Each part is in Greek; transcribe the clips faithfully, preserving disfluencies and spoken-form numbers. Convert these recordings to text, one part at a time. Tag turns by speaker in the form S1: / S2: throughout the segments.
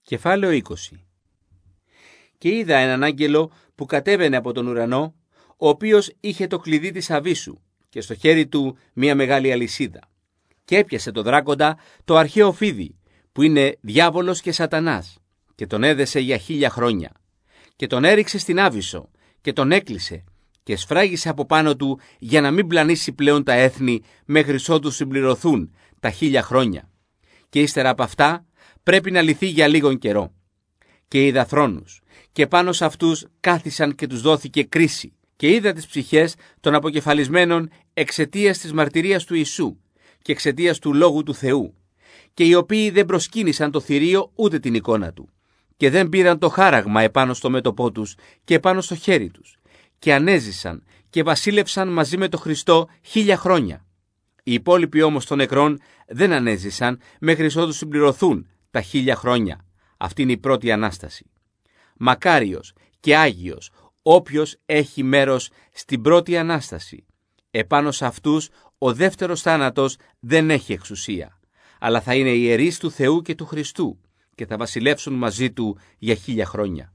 S1: Κεφάλαιο είκοσι. Και είδα έναν άγγελο που κατέβαινε από τον ουρανό, ο οποίος είχε το κλειδί της αβύσσου και στο χέρι του μία μεγάλη αλυσίδα. Και έπιασε το δράκοντα, το αρχαίο φίδι, που είναι διάβολος και σατανάς, και τον έδεσε για χίλια χρόνια. Και τον έριξε στην άβυσσο και τον έκλεισε και σφράγισε από πάνω του για να μην πλανήσει πλέον τα έθνη μέχρι ότου συμπληρωθούν τα χίλια χρόνια. Και ύστερα από αυτά πρέπει να λυθεί για λίγον καιρό. Και είδα θρόνους και πάνω σε αυτούς κάθισαν και τους δόθηκε κρίση. Και είδα τις ψυχές των αποκεφαλισμένων εξαιτίας της μαρτυρίας του Ιησού και εξαιτίας του Λόγου του Θεού, και οι οποίοι δεν προσκύνησαν το θηρίο ούτε την εικόνα του, και δεν πήραν το χάραγμα επάνω στο μέτωπό τους και επάνω στο χέρι τους, και ανέζησαν και βασίλευσαν μαζί με τον Χριστό χίλια χρόνια. Οι υπόλοιποι όμως των νεκρών δεν ανέζησαν μέχρι ότου συμπληρωθούν τα χίλια χρόνια. Αυτή είναι η πρώτη Ανάσταση. Μακάριος και Άγιος όποιος έχει μέρος στην πρώτη Ανάσταση. Επάνω σε αυτούς ο δεύτερος θάνατος δεν έχει εξουσία, αλλά θα είναι ιερείς του Θεού και του Χριστού και θα βασιλεύσουν μαζί του για χίλια χρόνια.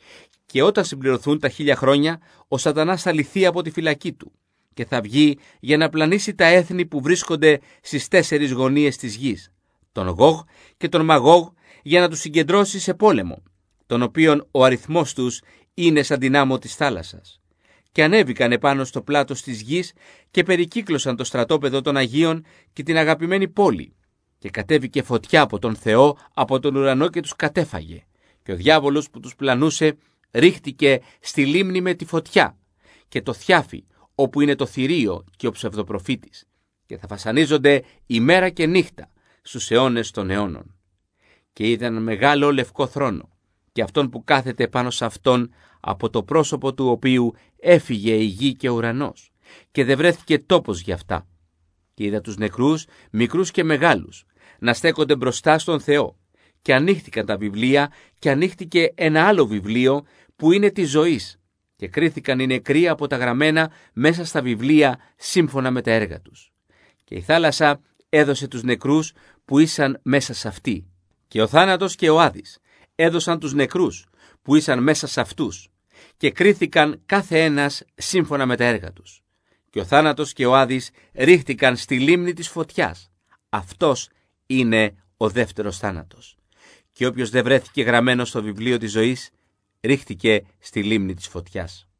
S1: Και όταν συμπληρωθούν τα χίλια χρόνια, ο σατανάς θα λυθεί από τη φυλακή του και θα βγει για να πλανήσει τα έθνη που βρίσκονται στις τέσσερις γωνίες της γης, τον Γόγ και τον Μαγόγ, για να τους συγκεντρώσει σε πόλεμο, τον οποίον ο αριθμός τους είναι σαν την άμμο της θάλασσας. Και ανέβηκαν επάνω στο πλάτος της γης και περικύκλωσαν το στρατόπεδο των Αγίων και την αγαπημένη πόλη. Και κατέβηκε φωτιά από τον Θεό από τον ουρανό και τους κατέφαγε. Και ο διάβολος που τους πλανούσε ρίχτηκε στη λίμνη με τη φωτιά και το θιάφι, όπου είναι το θηρίο και ο ψευδοπροφήτης. Και θα βασανίζονται ημέρα και νύχτα στους αιώνες των αιώνων. Και είδα έναν μεγάλο λευκό θρόνο και αυτόν που κάθεται πάνω σε αυτόν, από το πρόσωπο του οποίου έφυγε η γη και ο ουρανός, και δεν βρέθηκε τόπος για αυτά. Και είδα τους νεκρούς, μικρούς και μεγάλους, να στέκονται μπροστά στον Θεό, και ανοίχτηκαν τα βιβλία, και ανοίχτηκε ένα άλλο βιβλίο που είναι της ζωής, και κρίθηκαν οι νεκροί από τα γραμμένα μέσα στα βιβλία σύμφωνα με τα έργα τους. Και η θάλασσα έδωσε τους νεκρούς που ήσαν μέσα σε αυτή, και ο θάνατος και ο Άδης έδωσαν τους νεκρούς που ήσαν μέσα σε αυτούς, και κρίθηκαν κάθε ένας σύμφωνα με τα έργα τους. Και ο θάνατος και ο Άδης ρίχτηκαν στη λίμνη της φωτιάς. Αυτός είναι ο δεύτερος θάνατος. Και όποιος δεν βρέθηκε γραμμένος στο βιβλίο της ζωής, ρίχτηκε στη λίμνη της φωτιάς.